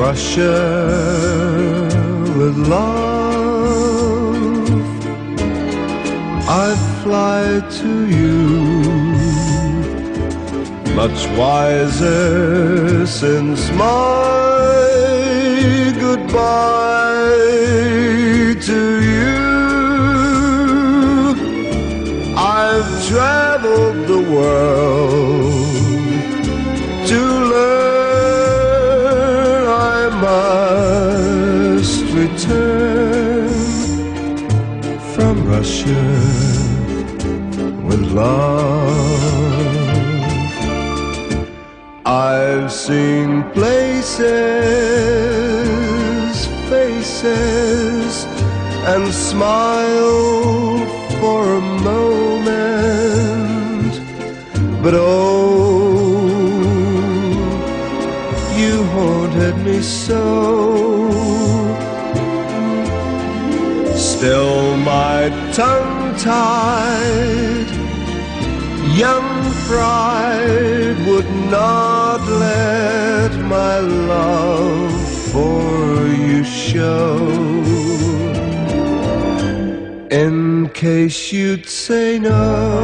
Russia with love, I fly to you, much wiser since my goodbye to you. I've traveled the world to learn I must return from Russia with love. I've seen places, faces, and smiled for a moment, but oh, you haunted me so. Still my tongue-tied young pride would not let my love for you show, in case you'd say no.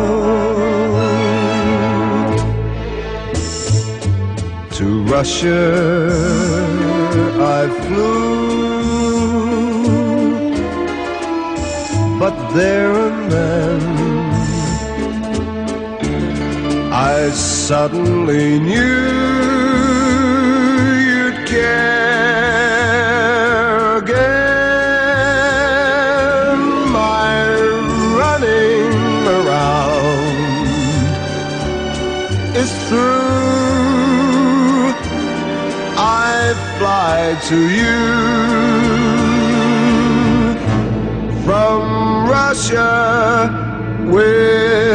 To Russia I flew, but there and then I suddenly knew you'd care again. My running around is through. I fly to you from Russia with